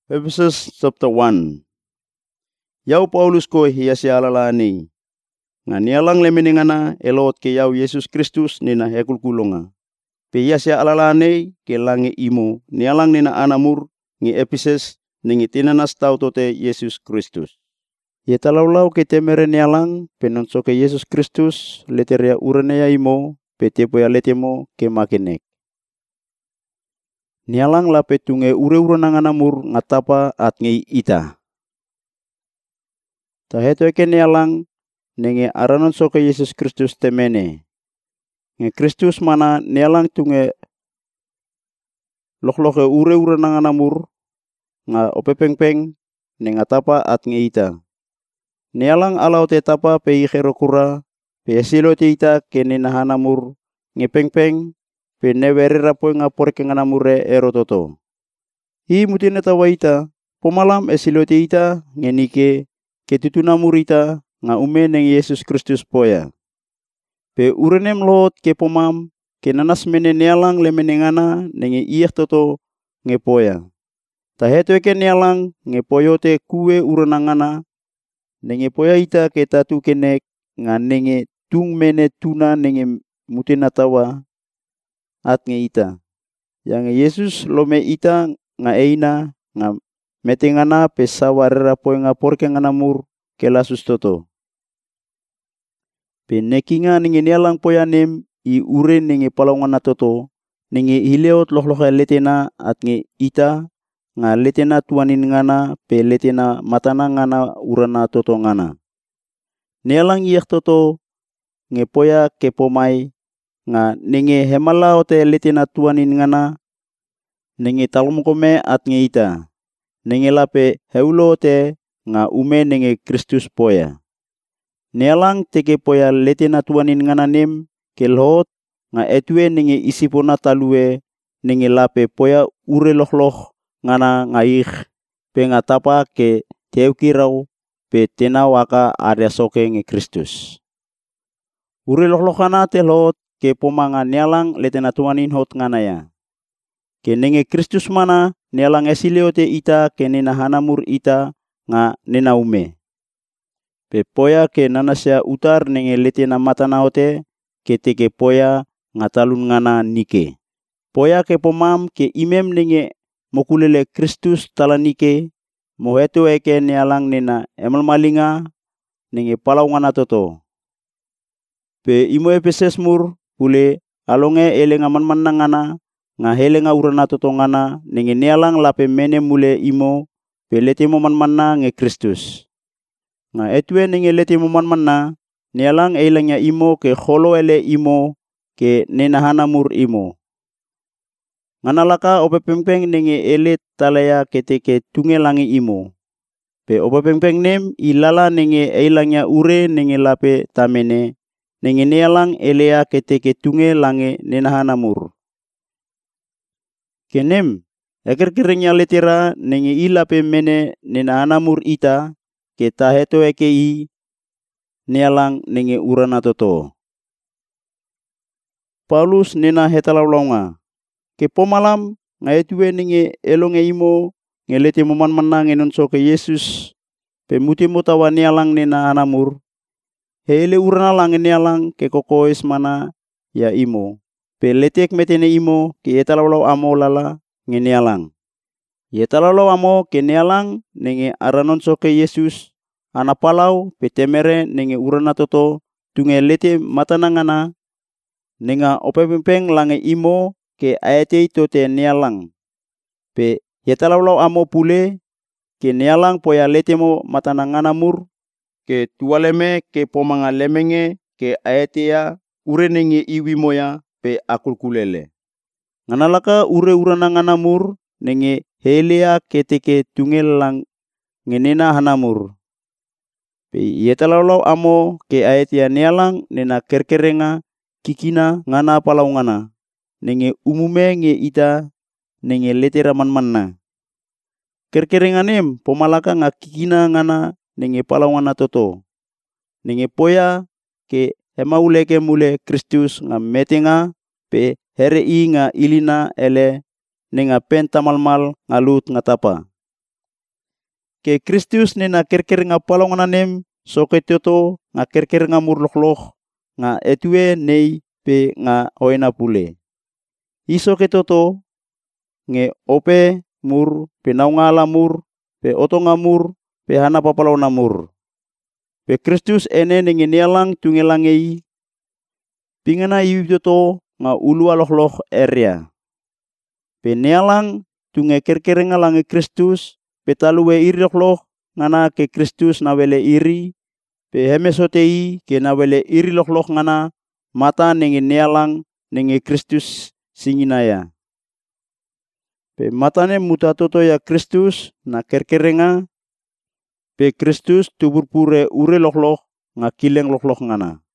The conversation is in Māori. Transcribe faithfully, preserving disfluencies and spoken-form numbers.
Ephesians chapter one. Yau Paulus ko hiya si alalani. Nga nialang lemeningana elot ke yau Yesus Kristus nina hekulkulonga. Pe hiya si alalani ke lange imo nialang nina anamur ngi Ephesus ningi tinanas tau tote Yesus Kristus. Ye talaulau ke temere nialang penonso ke Yesus Kristus leteria uranea imo pe tepoya letemo ke makenek. Nialang la petunge ure-ure nanganamur ngatapa at ngei ita. Taheto ke nialang nenge aranon so ke Yesus Kristus temene. Nge Kristus mana nialang tunge lokloke ure-ure nanganamur nga opepeng-peng nenga tapa at ngei ita. Nialang alau te tapa pe ikerokura pe esilo te ita ke ninahanamur ngepeng-peng pe neverera po nga porke nganamure erototo. Hi mutine tawa ita, pomalam esilote ita ngenike ketutunamur ita nga ume neng Yesus Kristus poya. Pe urenem lot ke pomam ke nanas mene nialang lemenengana nenge iyak toto nge poya. Taheto ke nialang nge poyote kue urenangana nenge poya ita ke tatu kenek nga nenge tung mene tuna nenge mutina tawa at nge ita. Yang Yesus lome ita nga eina nga metengana pesawarera poe nga porke nganamur ke lasus toto. Pe nekinga ninge nialang poyanem i ure ninge palaungana toto ninge hileot lohloka letena at nge ita nga letena tuanin ngana pe letena matana ngana urana toto ngana. Nialang iyak toto nge poya ke pomai nga nenge hemala ote letena tuanin ngana nenge talomkome at nge ita nenge lape heulo ote nga ume nenge Kristus poya. Nialang teke poya letena tuanin ngana nem kelhot nga etue nenge isipona talue nenge lape poya ure lohloh ngana nga ich pe nga tapa ke teukirau pe tena waka area soke nge Kristus. Ure lohlohana telhot ke pomanga nialang letena tuanin hot ngana ya. Ke nenge Kristus mana nialang esiliote ita ke nena hanamur ita nga nena ume. Pe poya ke nanasya utar nenge letena matana ote ke teke poya nga talun ngana nike. Poya ke pomam ke imem nenge mokulele Kristus tala nike moheto eke nialang nena emalmalinga nenge palau ngana toto. Pe imo Ephesus mur ule alonge elenga manmanna ngana nga helenga urana toto ngana nenge nialang lape mene mule imo pe letemo manmanna nge Kristus. Nga etue nenge letemo manmanna nialang eilangnya imo ke kholo ele imo ke nenahanamur imo. Ngana laka ope pengpeng nenge ele talaya keteke tungelangi imo. Pe ope pengpeng nem ilala nenge eilangnya ure nenge lape tamene nenge nialang elea keteke tunge lange nenahanamur. Kenem eker-kerengnya letera nenge ilape mene nenahanamur ita ke taheto eke i nialang nenge urana toto. Paulus nena hetalawlaunga ke pomalam nga etue nenge elonge imo ngelete moman-manang enonso ke Yesus pe mutimo tawa nialang nena hanamur. Hele urana lang nialang ke kokoes mana ya imo. Pe letek metene imo ke etalawlaw amo lala nge nialang. Yetalawlaw amo ke nialang nenge aranonso ke Yesus anapalau pe temere nenge urana toto tunge lete matanangana nenga opepeng lange imo ke aete tote nialang. Pe yetalawlaw amo pule ke nialang poya letemo matanangana mur ke tualeme ke pomanga lemenge ke aetea ure nenge iwi moya pe akulkulele. Nganalaka ure urana ngana mur nenge helea keteke tungel lang ngenena hanamur. Pe yetalawlaw amo ke aetea nialang nena kerkerenga kikina ngana palau ngana nenge umume nge ita nenge letera manmanna. Kerkerenganem pomalaka nga kikina ngana nenge palau ngana toto. Nenge poya ke hemauleke mule Kristus nga metenga pe here i nga ilina ele nenga pentamalmal ngalut ngatapa. ke Kristus nena kerker nga palongan nem soke toto nga kerker nga murloh-loh nga etue nei pe nga oena pule. Iso ke toto nge ope mur pe naungala mur pe otonga mur pe hana papalauna mur. Pe Kristus ene nenge nialang tungelangei pingana iwi toto nga ulua loh-loh eria. Pe nialang tunge kerker nga lange Kristus pe talue iri loh-loh ngana ke Kristus na wele iri pe hemesotei ke na wele iri loh-loh ngana mata nenge nialang nenge Kristus singinaya. Pe matane muta toto ya Kristus na kerkerenga pe Kristus tubur pure ure loh-loh nga kileng loh-loh ngana.